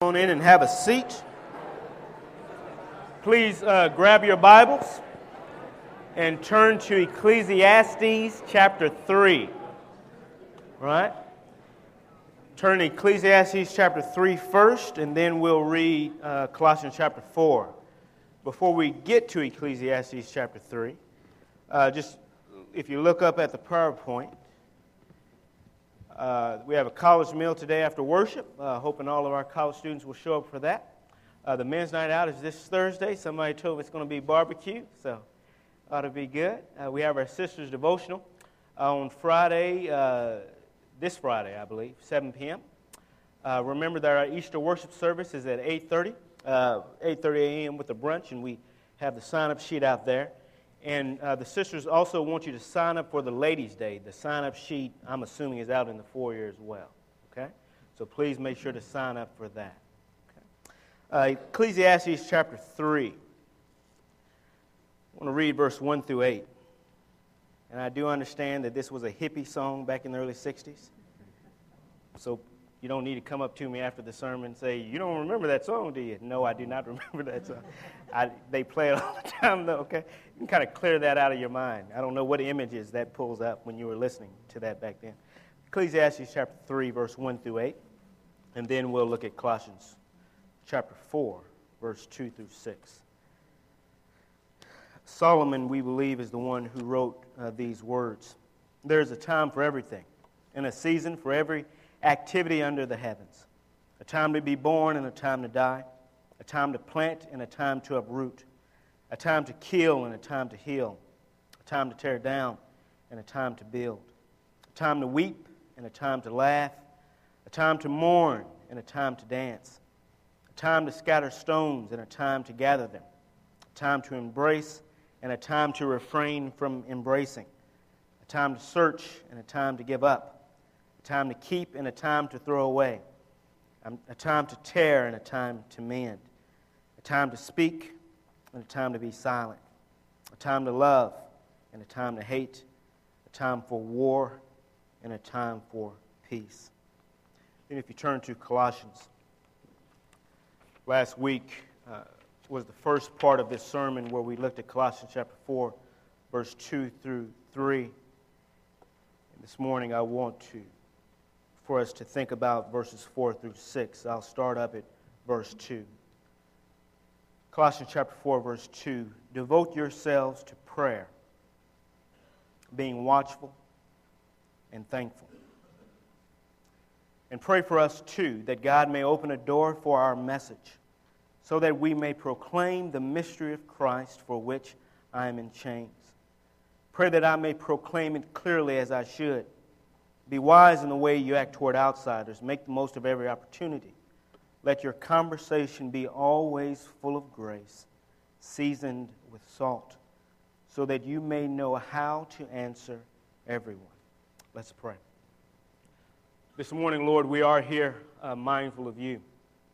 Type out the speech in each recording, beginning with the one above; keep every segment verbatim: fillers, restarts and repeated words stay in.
On in and have a seat. Please uh, grab your Bibles and turn to Ecclesiastes chapter three. All right? Turn to Ecclesiastes chapter three first, and then we'll read uh, Colossians chapter four. Before we get to Ecclesiastes chapter three, uh, just if you look up at the PowerPoint, Uh, we have a college meal today after worship, uh, hoping all of our college students will show up for that. Uh, the men's night out is this Thursday. Somebody told me it's going to be barbecue, so ought to be good. Uh, we have our sisters' devotional uh, on Friday, uh, this Friday, I believe, seven p.m. Uh, remember that our Easter worship service is at eight thirty, uh, eight thirty a.m. with the brunch, and we have the sign-up sheet out there. And uh, the sisters also want you to sign up for the Ladies' Day. The sign-up sheet, I'm assuming, is out in the foyer as well. Okay? So please make sure to sign up for that. Okay? Uh, Ecclesiastes chapter three. I want to read verse one through eight. And I do understand that this was a hippie song back in the early sixties. So you don't need to come up to me after the sermon and say, "You don't remember that song, do you?" No, I do not remember that song. I, they play it all the time, though, okay? You can kind of clear that out of your mind. I don't know what images that pulls up when you were listening to that back then. Ecclesiastes chapter three, verse one through eight. And then we'll look at Colossians chapter four, verse two through six. Solomon, we believe, is the one who wrote uh, these words. There's a time for everything, and a season for every activity under the heavens. A time to be born and a time to die. A time to plant and a time to uproot. A time to kill and a time to heal. A time to tear down and a time to build. A time to weep and a time to laugh. A time to mourn and a time to dance. A time to scatter stones and a time to gather them. A time to embrace and a time to refrain from embracing. A time to search and a time to give up. A time to keep and a time to throw away. A time to tear and a time to mend. A time to speak and a time to be silent. A time to love and a time to hate. A time for war and a time for peace. Then if you turn to Colossians. Last week uh, was the first part of this sermon where we looked at Colossians chapter four, verse two through three. And this morning I want to for us to think about verses four through six. I'll start up at verse two. Colossians chapter four, verse two. Devote yourselves to prayer, being watchful and thankful. And pray for us too, that God may open a door for our message, so that we may proclaim the mystery of Christ, for which I am in chains. Pray that I may proclaim it clearly as I should. Be wise in the way you act toward outsiders. Make the most of every opportunity. Let your conversation be always full of grace, seasoned with salt, so that you may know how to answer everyone. Let's pray. This morning, Lord, we are here uh, mindful of you,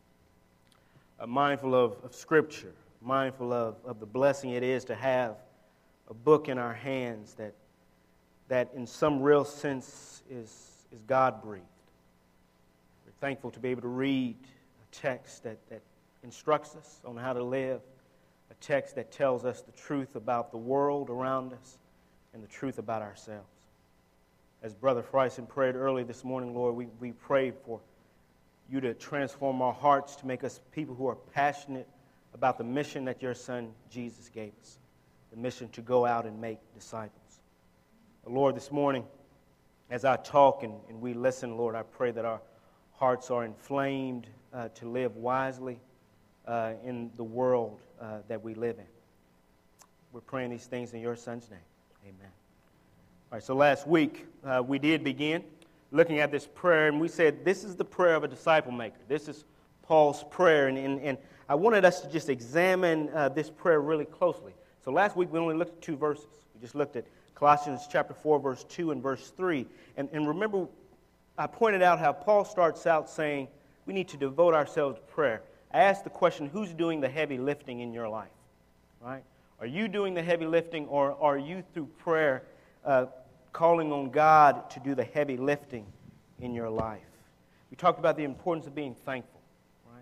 uh, mindful of, of Scripture, mindful of, of the blessing it is to have a book in our hands that that in some real sense is, is God-breathed. We're thankful to be able to read a text that, that instructs us on how to live, a text that tells us the truth about the world around us and the truth about ourselves. As Brother Friesen prayed early this morning, Lord, we, we pray for you to transform our hearts to make us people who are passionate about the mission that your Son Jesus gave us, the mission to go out and make disciples. Lord, this morning, as I talk and, and we listen, Lord, I pray that our hearts are inflamed uh, to live wisely uh, in the world uh, that we live in. We're praying these things in your Son's name. Amen. All right, so last week uh, we did begin looking at this prayer, and we said this is the prayer of a disciple maker. This is Paul's prayer, and, and, and I wanted us to just examine uh, this prayer really closely. So last week we only looked at two verses. We just looked at Colossians chapter four, verse two and verse three. And, and remember, I pointed out how Paul starts out saying we need to devote ourselves to prayer. I asked the question, who's doing the heavy lifting in your life? Right? Are you doing the heavy lifting, or are you through prayer uh, calling on God to do the heavy lifting in your life? We talked about the importance of being thankful. Right?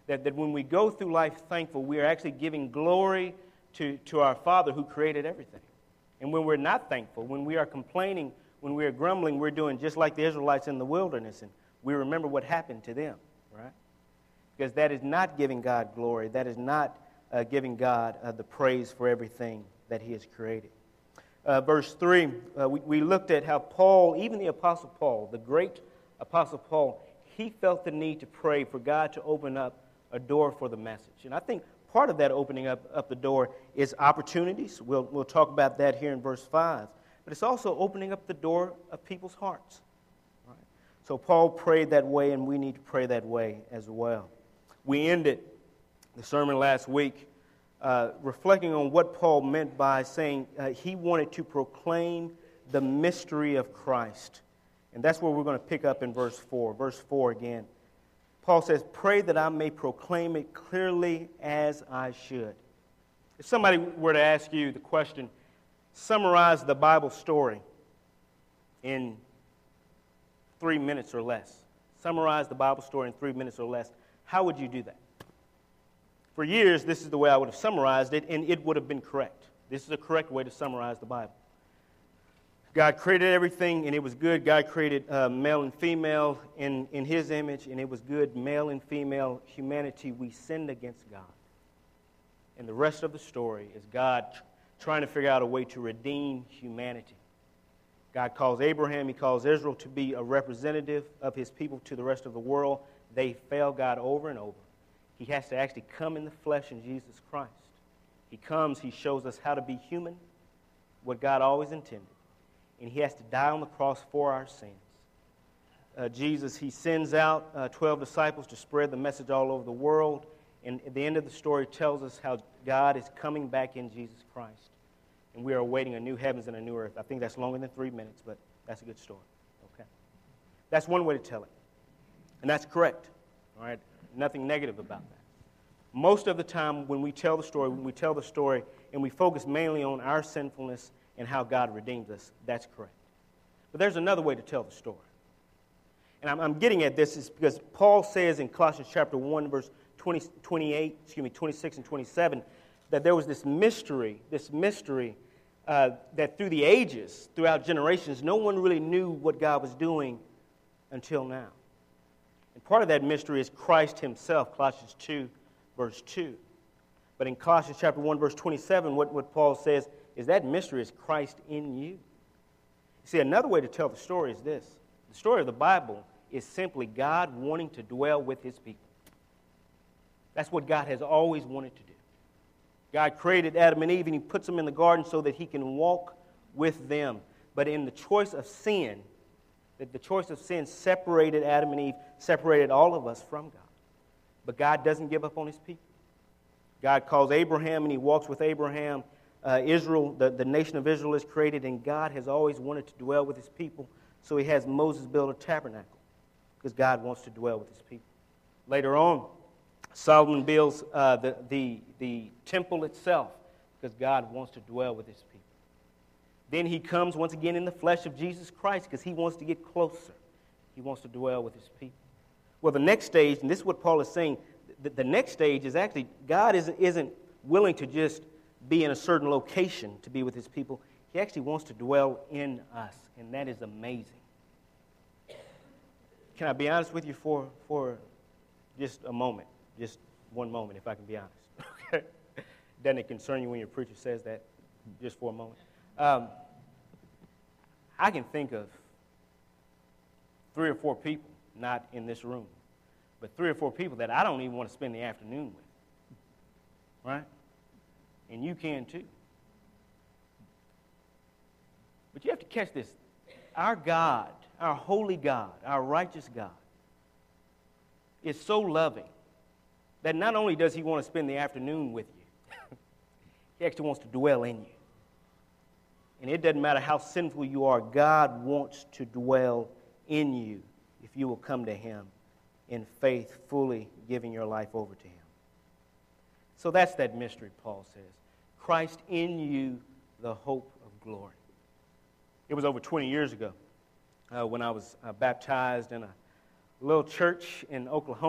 That, that when we go through life thankful, we are actually giving glory to, to our Father who created everything. And when we're not thankful, when we are complaining, when we are grumbling, we're doing just like the Israelites in the wilderness, and we remember what happened to them, right? Because that is not giving God glory. That is not uh, giving God uh, the praise for everything that He has created. Uh, verse three, uh, we, we looked at how Paul, even the Apostle Paul, the great Apostle Paul, he felt the need to pray for God to open up a door for the message. And I think part of that opening up, up the door is opportunities. We'll, we'll talk about that here in verse five. But it's also opening up the door of people's hearts. Right? So Paul prayed that way, and we need to pray that way as well. We ended the sermon last week uh, reflecting on what Paul meant by saying uh, he wanted to proclaim the mystery of Christ. And that's where we're going to pick up in verse four. Verse four again. Paul says, pray that I may proclaim it clearly as I should. If somebody were to ask you the question, summarize the Bible story in three minutes or less. Summarize the Bible story in three minutes or less. How would you do that? For years, this is the way I would have summarized it, and it would have been correct. This is a correct way to summarize the Bible. God created everything, and it was good. God created uh, male and female in, in His image, and it was good. Male and female humanity, we sinned against God. And the rest of the story is God tr- trying to figure out a way to redeem humanity. God calls Abraham, He calls Israel to be a representative of His people to the rest of the world. They fail God over and over. He has to actually come in the flesh in Jesus Christ. He comes, He shows us how to be human, what God always intended. And He has to die on the cross for our sins. Uh, Jesus, He sends out uh, twelve disciples to spread the message all over the world. And at the end of the story tells us how God is coming back in Jesus Christ. And we are awaiting a new heavens and a new earth. I think that's longer than three minutes, but that's a good story. Okay, that's one way to tell it. And that's correct. All right, nothing negative about that. Most of the time when we tell the story, when we tell the story and we focus mainly on our sinfulness and how God redeems us, that's correct. But there's another way to tell the story. And I'm, I'm getting at this is because Paul says in Colossians chapter one, verse twenty, twenty-eight, excuse me, twenty-six and twenty-seven, that there was this mystery, this mystery uh, that through the ages, throughout generations, no one really knew what God was doing until now. And part of that mystery is Christ Himself, Colossians two, verse two. But in Colossians chapter one, verse twenty-seven, what, what Paul says is that mystery is Christ in you. See, another way to tell the story is this. The story of the Bible is simply God wanting to dwell with His people. That's what God has always wanted to do. God created Adam and Eve, and He puts them in the garden so that He can walk with them. But in the choice of sin, that the choice of sin separated Adam and Eve, separated all of us from God. But God doesn't give up on His people. God calls Abraham, and He walks with Abraham. Uh, Israel, the, the nation of Israel is created, and God has always wanted to dwell with His people. So He has Moses build a tabernacle because God wants to dwell with His people. Later on, Solomon builds uh, the, the, the temple itself because God wants to dwell with His people. Then He comes once again in the flesh of Jesus Christ because He wants to get closer. He wants to dwell with His people. Well, the next stage, and this is what Paul is saying, the, the next stage is actually God isn't, isn't willing to just be in a certain location to be with His people. He actually wants to dwell in us, and that is amazing. Can I be honest with you for, for just a moment? Just one moment, if I can be honest. Okay? Doesn't it concern you when your preacher says that? Just for a moment. Um, I can think of three or four people, not in this room, but three or four people that I don't even want to spend the afternoon with. Right? And you can too. But you have to catch this. Our God, our holy God, our righteous God, is so loving that not only does He want to spend the afternoon with you, He actually wants to dwell in you. And it doesn't matter how sinful you are, God wants to dwell in you if you will come to Him in faith, fully giving your life over to Him. So that's that mystery, Paul says. Christ in you, the hope of glory. It was over twenty years ago uh, when I was uh, baptized in a little church in Oklahoma.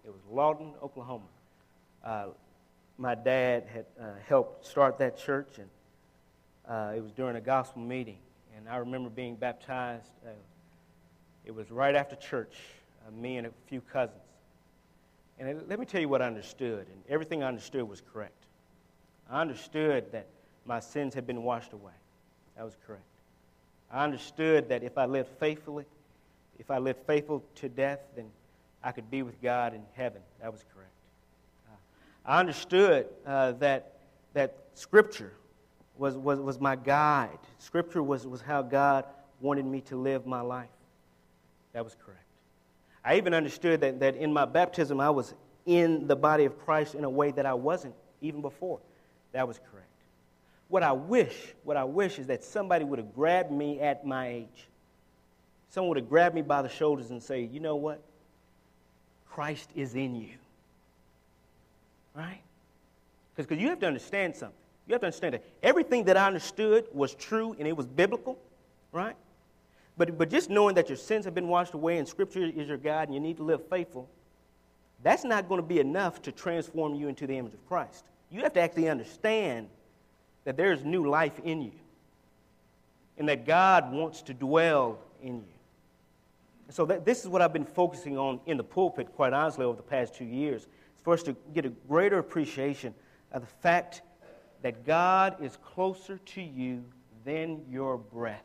It was Lawton, Oklahoma. Uh, my dad had uh, helped start that church, and uh, it was during a gospel meeting. And I remember being baptized. Uh, it was right after church, uh, me and a few cousins. And it, let me tell you what I understood, and everything I understood was correct. I understood that my sins had been washed away. That was correct. I understood that if I lived faithfully, if I lived faithful to death, then I could be with God in heaven. That was correct. Uh, I understood uh, that that Scripture was, was, was my guide. Scripture was, was how God wanted me to live my life. That was correct. I even understood that, that in my baptism I was in the body of Christ in a way that I wasn't even before. That was correct. What I wish, what I wish is that somebody would have grabbed me at my age. Someone would have grabbed me by the shoulders and say, you know what? Christ is in you. Right? Because you have to understand something. You have to understand that everything that I understood was true and it was biblical. Right? But, but just knowing that your sins have been washed away and Scripture is your guide and you need to live faithful, that's not going to be enough to transform you into the image of Christ. You have to actually understand that there is new life in you and that God wants to dwell in you. And so that, this is what I've been focusing on in the pulpit, quite honestly, over the past two years. It's for us to get a greater appreciation of the fact that God is closer to you than your breath.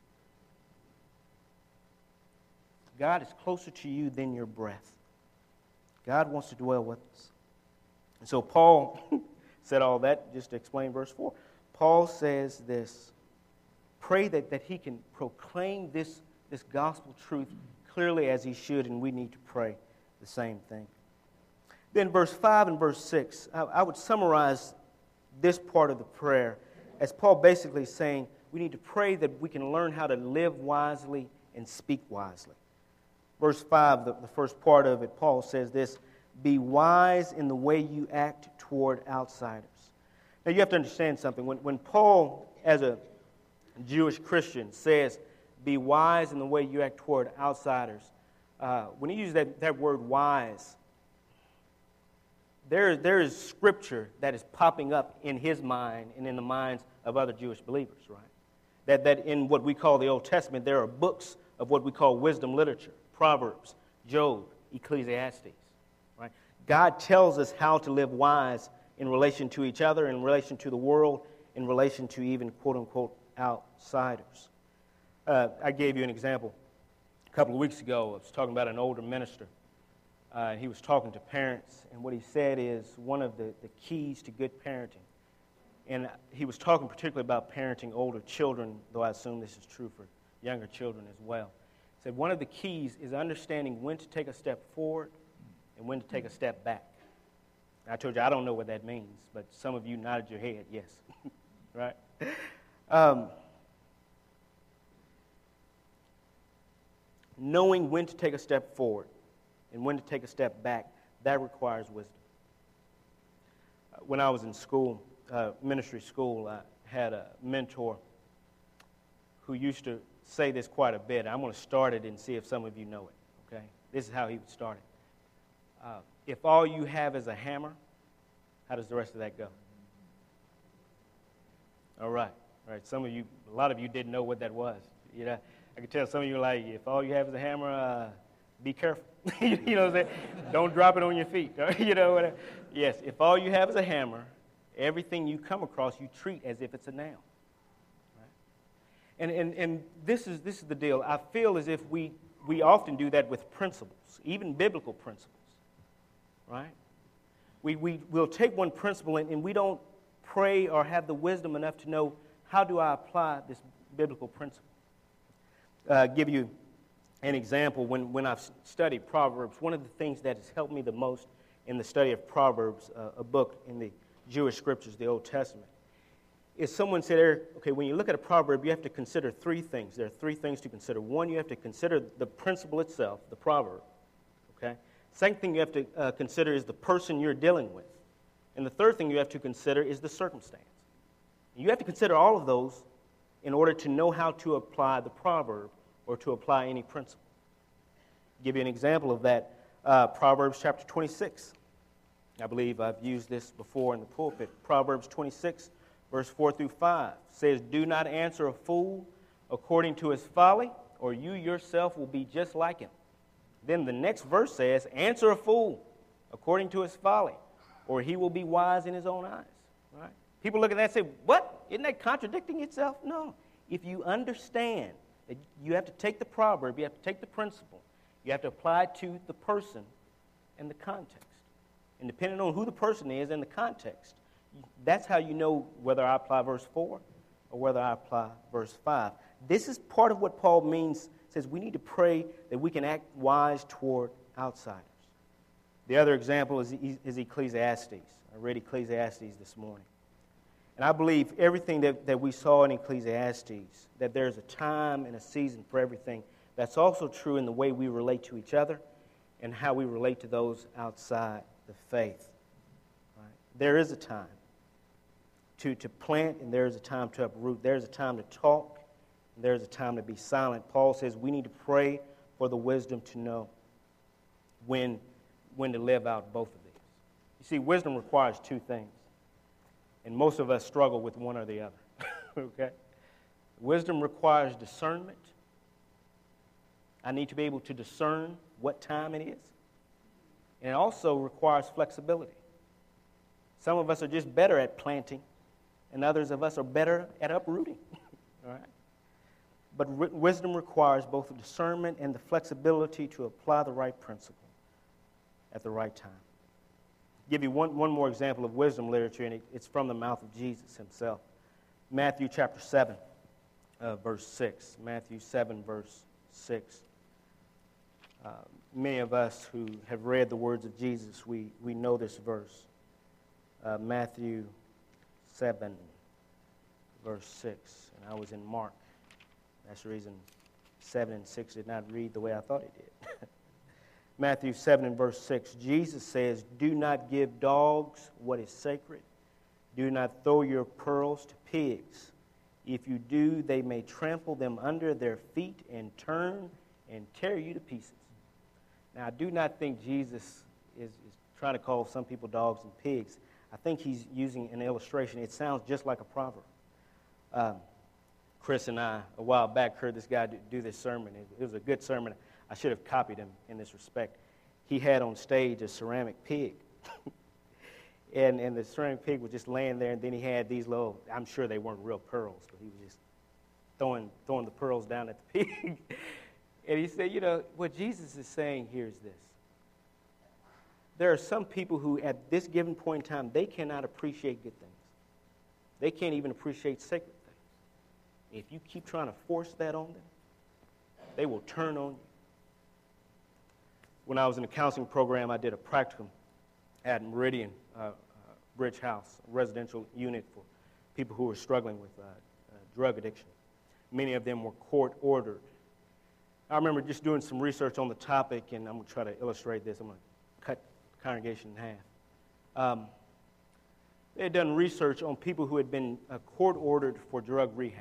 God is closer to you than your breath. God wants to dwell with us. And so Paul said all that just to explain verse four. Paul says this, pray that, that he can proclaim this, this gospel truth clearly as he should, and we need to pray the same thing. Then verse five and verse six, I, I would summarize this part of the prayer as Paul basically saying we need to pray that we can learn how to live wisely and speak wisely. Verse five, the, the first part of it, Paul says this, be wise in the way you act toward outsiders. Now you have to understand something. When, when Paul, as a Jewish Christian, says, be wise in the way you act toward outsiders, uh, when he uses that, that word wise, there, there is scripture that is popping up in his mind and in the minds of other Jewish believers, right? That, that in what we call the Old Testament, there are books of what we call wisdom literature, Proverbs, Job, Ecclesiastes, right? God tells us how to live wise in relation to each other, in relation to the world, in relation to even quote-unquote outsiders. Uh, I gave you an example a couple of weeks ago. I was talking about an older minister. Uh, he was talking to parents, and what he said is one of the, the keys to good parenting. And he was talking particularly about parenting older children, though I assume this is true for younger children as well. He said one of the keys is understanding when to take a step forward and when to take a step back. I told you I don't know what that means, but some of you nodded your head, yes. Right? Um, knowing when to take a step forward and when to take a step back, that requires wisdom. Uh, when I was in school, uh, ministry school, I had a mentor who used to say this quite a bit. I'm going to start it and see if some of you know it, okay? This is how he would start it. Uh, If all you have is a hammer, how does the rest of that go? All right. All right. Some of you, a lot of you didn't know what that was. You know, I can tell some of you, like, if all you have is a hammer, uh, be careful. You know what I'm saying? Don't drop it on your feet. You know what I, yes, if all you have is a hammer, everything you come across you treat as if it's a nail. Right? And, and, and this is, this is the deal. I feel as if we, we often do that with principles, even biblical principles. Right? We, we, we'll take one principle and, and we don't pray or have the wisdom enough to know how do I apply this biblical principle. Uh, give you an example. When, when I've studied Proverbs, one of the things that has helped me the most in the study of Proverbs, uh, a book in the Jewish scriptures, the Old Testament, is someone said, Eric, okay, when you look at a proverb, you have to consider three things. There are three things to consider. One, you have to consider the principle itself, the proverb, okay? Second thing you have to uh, consider is the person you're dealing with. And the third thing you have to consider is the circumstance. You have to consider all of those in order to know how to apply the proverb or to apply any principle. I'll give you an example of that. Uh, Proverbs chapter twenty-six. I believe I've used this before in the pulpit. Proverbs twenty-six, verse four through five says, "Do not answer a fool according to his folly, or you yourself will be just like him." Then the next verse says, "Answer a fool according to his folly, or he will be wise in his own eyes." Right? People look at that and say, "What? Isn't that contradicting itself?" No. If you understand that you have to take the proverb, you have to take the principle, you have to apply it to the person and the context. And depending on who the person is and the context, that's how you know whether I apply verse four or whether I apply verse five. This is part of what Paul means, says we need to pray that we can act wise toward outsiders. The other example is, is Ecclesiastes. I read Ecclesiastes this morning. And I believe everything that, that we saw in Ecclesiastes, that there's a time and a season for everything. That's also true in the way we relate to each other and how we relate to those outside the faith. Right? There is a time to, to plant, and there is a time to uproot. There's a time to talk, and there's a time to be silent. Paul says we need to pray for the wisdom to know when, when to live out both of these. You see, wisdom requires two things, and most of us struggle with one or the other. Okay? Wisdom requires discernment. I need to be able to discern what time it is. And it also requires flexibility. Some of us are just better at planting, and others of us are better at uprooting. All right? But r- wisdom requires both the discernment and the flexibility to apply the right principle at the right time. I'll give you one, one more example of wisdom literature, and it, it's from the mouth of Jesus himself. Matthew chapter seven, uh, verse six. Matthew seven, verse six. Uh, many of us who have read the words of Jesus, we, we know this verse. Uh, Matthew seven, verse six. And I was in Mark. That's the reason seven and six did not read the way I thought it did. Matthew seven and verse six, Jesus says, "Do not give dogs what is sacred. Do not throw your pearls to pigs. If you do, they may trample them under their feet and turn and tear you to pieces." Now, I do not think Jesus is, is trying to call some people dogs and pigs. I think he's using an illustration. It sounds just like a proverb. Um, Chris and I, a while back, heard this guy do, do this sermon. It, it was a good sermon. I should have copied him in this respect. He had on stage a ceramic pig. and, and the ceramic pig was just laying there, and then he had these little, I'm sure they weren't real pearls, but he was just throwing, throwing the pearls down at the pig. And he said, you know, what Jesus is saying here is this. There are some people who, at this given point in time, they cannot appreciate good things. They can't even appreciate sacred things. If you keep trying to force that on them, they will turn on you. When I was in the counseling program, I did a practicum at Meridian uh, uh, Bridge House, a residential unit for people who were struggling with uh, uh, drug addiction. Many of them were court-ordered. I remember just doing some research on the topic, and I'm going to try to illustrate this. I'm going to cut the congregation in half. Um, they had done research on people who had been uh, court-ordered for drug rehab.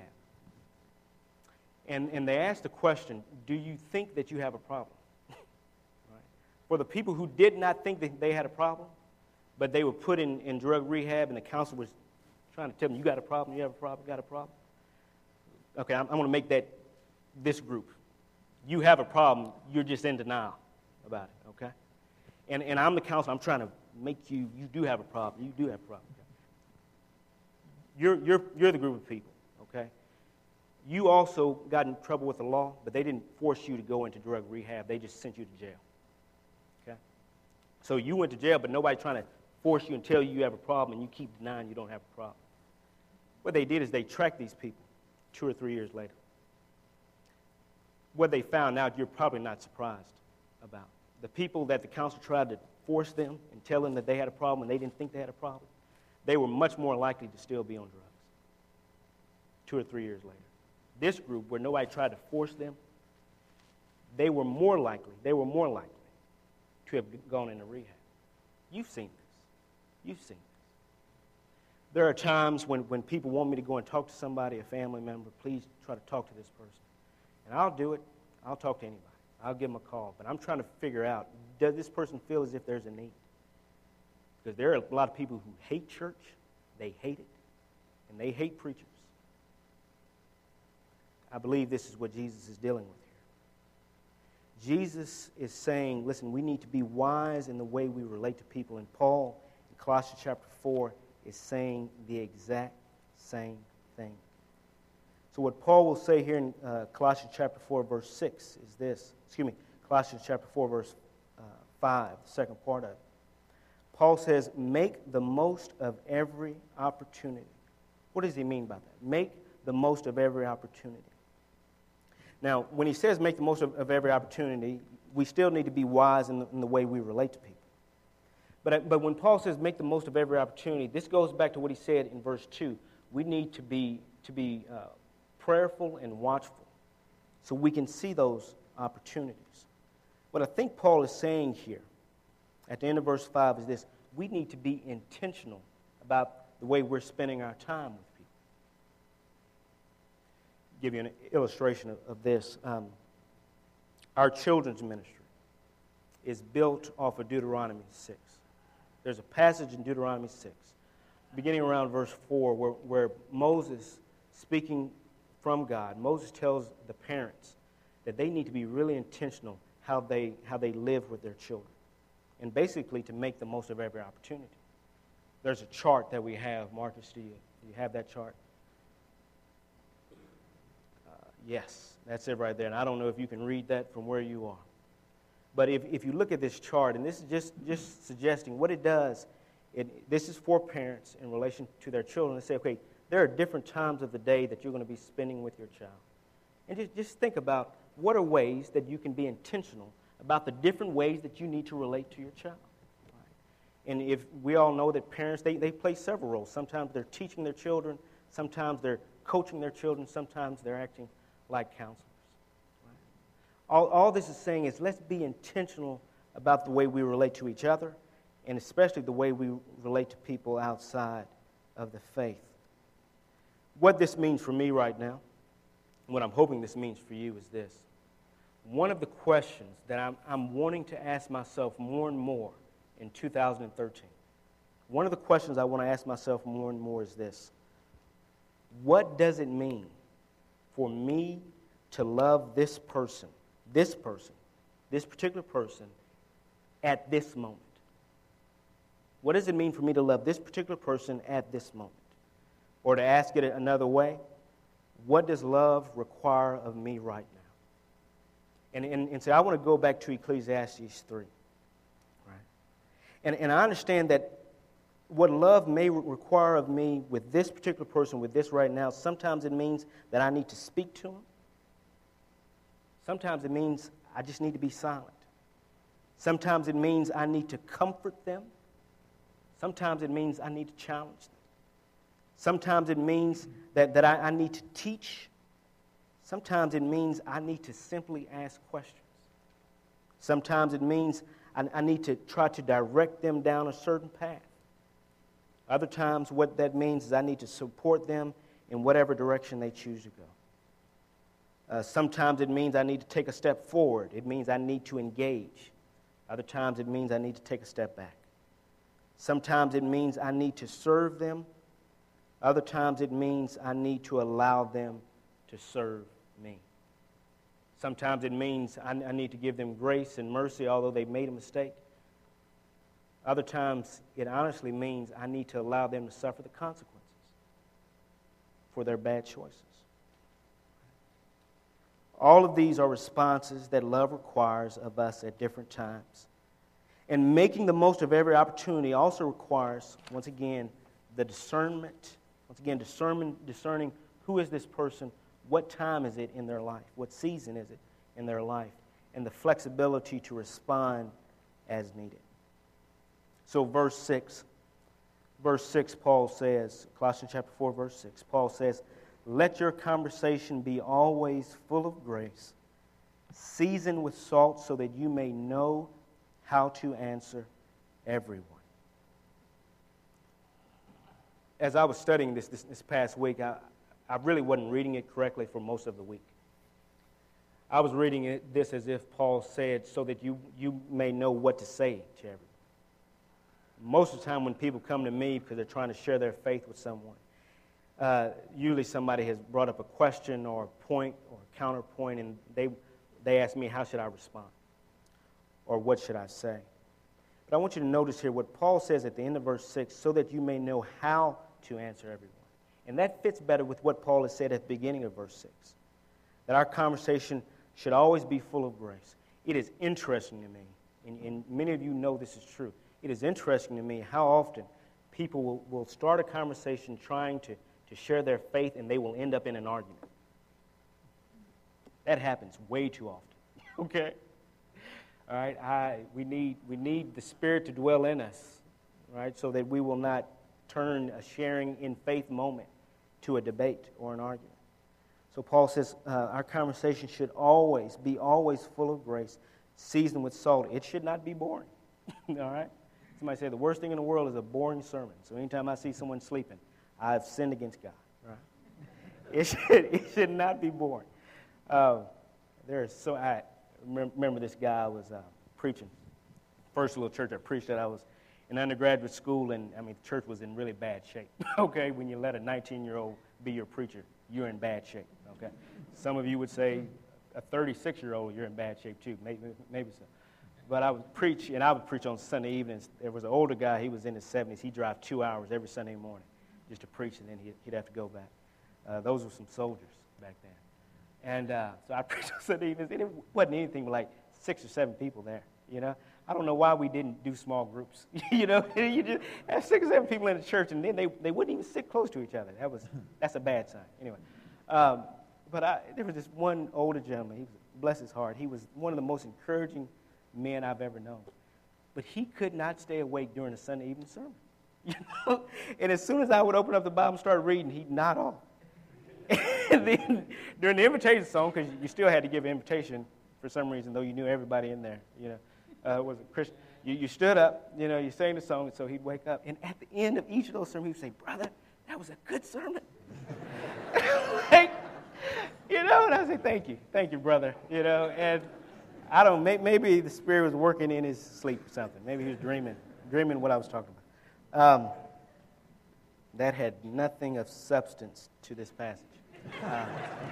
And, and they asked the question, do you think that you have a problem? Right? For the people who did not think that they had a problem, but they were put in, in drug rehab, and the counselor was trying to tell them, you got a problem, you have a problem, you got a problem. Okay, I'm, I'm going to make that this group. You have a problem, you're just in denial about it, okay? And and I'm the counselor, I'm trying to make you, you do have a problem, you do have a problem. Okay? You're, you're, you're the group of people, okay? You also got in trouble with the law, but they didn't force you to go into drug rehab, they just sent you to jail, okay? So you went to jail, but nobody trying to force you and tell you you have a problem, and you keep denying you don't have a problem. What they did is they tracked these people two or three years later. What they found out, you're probably not surprised about. The people that the counselor tried to force them and tell them that they had a problem and they didn't think they had a problem, they were much more likely to still be on drugs two or three years later. This group, where nobody tried to force them, they were more likely, they were more likely to have gone into rehab. You've seen this. You've seen this. There are times when, when people want me to go and talk to somebody, a family member, please try to talk to this person. And I'll do it. I'll talk to anybody. I'll give them a call. But I'm trying to figure out, does this person feel as if there's a need? Because there are a lot of people who hate church, they hate it, and they hate preachers. I believe this is what Jesus is dealing with here. Jesus is saying, listen, we need to be wise in the way we relate to people. And Paul, in Colossians chapter four, is saying the exact same thing. So what Paul will say here in uh, Colossians chapter four, verse six is this. Excuse me, Colossians chapter four, verse uh, five, the second part of it. Paul says, make the most of every opportunity. What does he mean by that? Make the most of every opportunity. Now, when he says make the most of, of every opportunity, we still need to be wise in the, in the way we relate to people. But, but when Paul says make the most of every opportunity, this goes back to what he said in verse two. We need to be, to be uh, prayerful and watchful so we can see those opportunities. What I think Paul is saying here at the end of verse five is this. We need to be intentional about the way we're spending our time with people. Give you an illustration of, of this. Um, our children's ministry is built off of Deuteronomy six. There's a passage in Deuteronomy six, beginning around verse four, where, where Moses, speaking from God, Moses tells the parents that they need to be really intentional how they how they live with their children, and basically to make the most of every opportunity. There's a chart that we have. Marcus, do you, do you have that chart? Yes, that's it right there. And I don't know if you can read that from where you are. But if, if you look at this chart, and this is just, just suggesting what it does, it, this is for parents in relation to their children. They say, okay, there are different times of the day that you're going to be spending with your child. And just, just think about what are ways that you can be intentional about the different ways that you need to relate to your child. Right? And if we all know that parents, they, they play several roles. Sometimes they're teaching their children. Sometimes they're coaching their children. Sometimes they're acting like counselors. Right? All, all this is saying is let's be intentional about the way we relate to each other, and especially the way we relate to people outside of the faith. What this means for me right now, what I'm hoping this means for you is this. One of the questions that I'm, I'm wanting to ask myself more and more in two thousand thirteen, one of the questions I want to ask myself more and more is this. What does it mean for me to love this person, this person, this particular person at this moment? What does it mean for me to love this particular person at this moment? Or to ask it another way, what does love require of me right now? And, and, and so I want to go back to Ecclesiastes three. Right? And, and I understand that what love may require of me with this particular person, with this right now, sometimes it means that I need to speak to him. Sometimes it means I just need to be silent. Sometimes it means I need to comfort them. Sometimes it means I need to challenge them. Sometimes it means that, that I, I need to teach. Sometimes it means I need to simply ask questions. Sometimes it means I, I need to try to direct them down a certain path. Other times, what that means is I need to support them in whatever direction they choose to go. Uh, sometimes it means I need to take a step forward. It means I need to engage. Other times it means I need to take a step back. Sometimes it means I need to serve them. Other times it means I need to allow them to serve me. Sometimes it means I, I need to give them grace and mercy, although they made a mistake. Other times, it honestly means I need to allow them to suffer the consequences for their bad choices. All of these are responses that love requires of us at different times. And making the most of every opportunity also requires, once again, the discernment. Once again, discernment, discerning who is this person, what time is it in their life, what season is it in their life, and the flexibility to respond as needed. So verse six, verse six, Paul says, Colossians chapter four, verse six, Paul says, let your conversation be always full of grace, seasoned with salt, so that you may know how to answer everyone. As I was studying this this, this past week, I, I really wasn't reading it correctly for most of the week. I was reading it, this as if Paul said, so that you, you may know what to say to everyone. Most of the time when people come to me because they're trying to share their faith with someone, uh, usually somebody has brought up a question or a point or a counterpoint, and they, they ask me, how should I respond? Or what should I say? But I want you to notice here what Paul says at the end of verse six, so that you may know how to answer everyone. And that fits better with what Paul has said at the beginning of verse six, that our conversation should always be full of grace. It is interesting to me, and, and many of you know this is true, it is interesting to me how often people will, will start a conversation trying to, to share their faith, and they will end up in an argument. That happens way too often, okay? All right, I, we need we need the Spirit to dwell in us, right, so that we will not turn a sharing in faith moment to a debate or an argument. So Paul says uh, our conversation should always be always full of grace, seasoned with salt. It should not be boring, all right? Somebody say the worst thing in the world is a boring sermon. So anytime I see someone sleeping, I've sinned against God, right? It should, it should not be boring. Uh, there's so I remember this guy I was uh, preaching. First little church I preached at, I was in undergraduate school, and I mean the church was in really bad shape. Okay, when you let a nineteen-year-old be your preacher, you're in bad shape. Okay, some of you would say a thirty-six-year-old, you're in bad shape too. Maybe, maybe so. But I would preach, and I would preach on Sunday evenings. There was an older guy, he was in his seventies. He'd drive two hours every Sunday morning just to preach, and then he'd, he'd have to go back. Uh, those were some soldiers back then. And uh, so I preached on Sunday evenings, and it wasn't anything but like six or seven people there, you know. I don't know why we didn't do small groups, you know. You just have six or seven people in the church, and then they, they wouldn't even sit close to each other. That was That's a bad sign. Anyway, um, but I, there was this one older gentleman, he was, bless his heart, he was one of the most encouraging men I've ever known. But he could not stay awake during the Sunday evening sermon, you know. And as soon as I would open up the Bible and start reading, he'd nod off. And then during the invitation song, because you still had to give an invitation for some reason, though you knew everybody in there, you know, uh, was a Christian. You, you stood up, you know, you sang the song, and so he'd wake up. And at the end of each of those sermons, he'd say, "Brother, that was a good sermon." Like, you know, and I say, "Thank you, thank you, brother." You know, and I don't. May, maybe the Spirit was working in his sleep or something. Maybe he was dreaming, dreaming what I was talking about. Um, that had nothing of substance to this passage. Uh,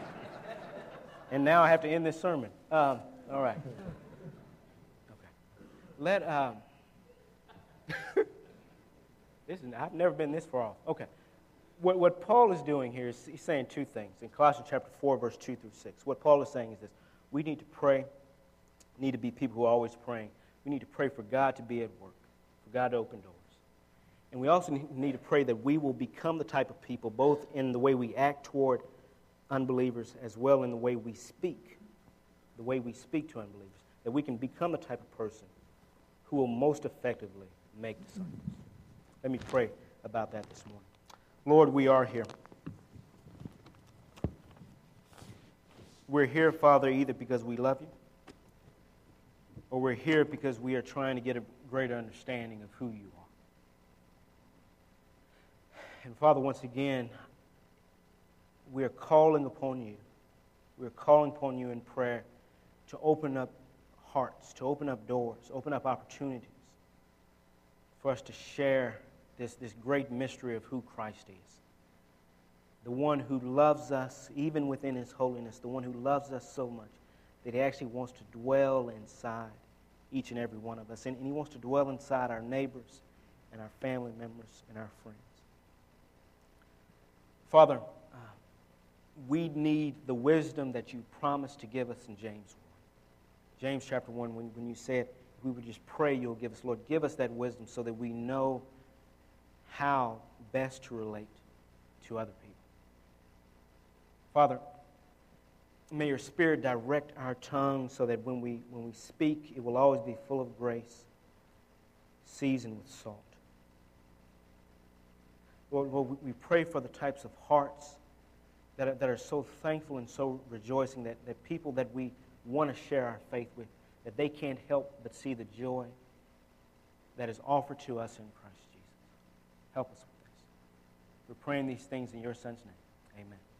and now I have to end this sermon. Um, all right. Okay. Let um. this is, I've never been this far off. Okay. What what Paul is doing here is he's saying two things in Colossians chapter four, verse two through six. What Paul is saying is this: we need to pray. We need to be people who are always praying. We need to pray for God to be at work, for God to open doors. And we also need to pray that we will become the type of people, both in the way we act toward unbelievers as well in the way we speak, the way we speak to unbelievers, that we can become the type of person who will most effectively make disciples. Let me pray about that this morning. Lord, we are here. We're here, Father, either because we love you, or we're here because we are trying to get a greater understanding of who you are. And Father, once again, we are calling upon you. We are calling upon you in prayer to open up hearts, to open up doors, open up opportunities for us to share this, this great mystery of who Christ is. The one who loves us even within his holiness, the one who loves us so much that he actually wants to dwell inside each and every one of us. And, and he wants to dwell inside our neighbors and our family members and our friends. Father, uh, we need the wisdom that you promised to give us in James one. James chapter one, when, when you said, if we would just pray, you'll give us, Lord, give us that wisdom so that we know how best to relate to other people. Father, may your Spirit direct our tongue so that when we, when we speak, it will always be full of grace, seasoned with salt. Lord, Lord, we pray for the types of hearts that are, that are so thankful and so rejoicing that, that people that we want to share our faith with, that they can't help but see the joy that is offered to us in Christ Jesus. Help us with this. We're praying these things in your Son's name. Amen.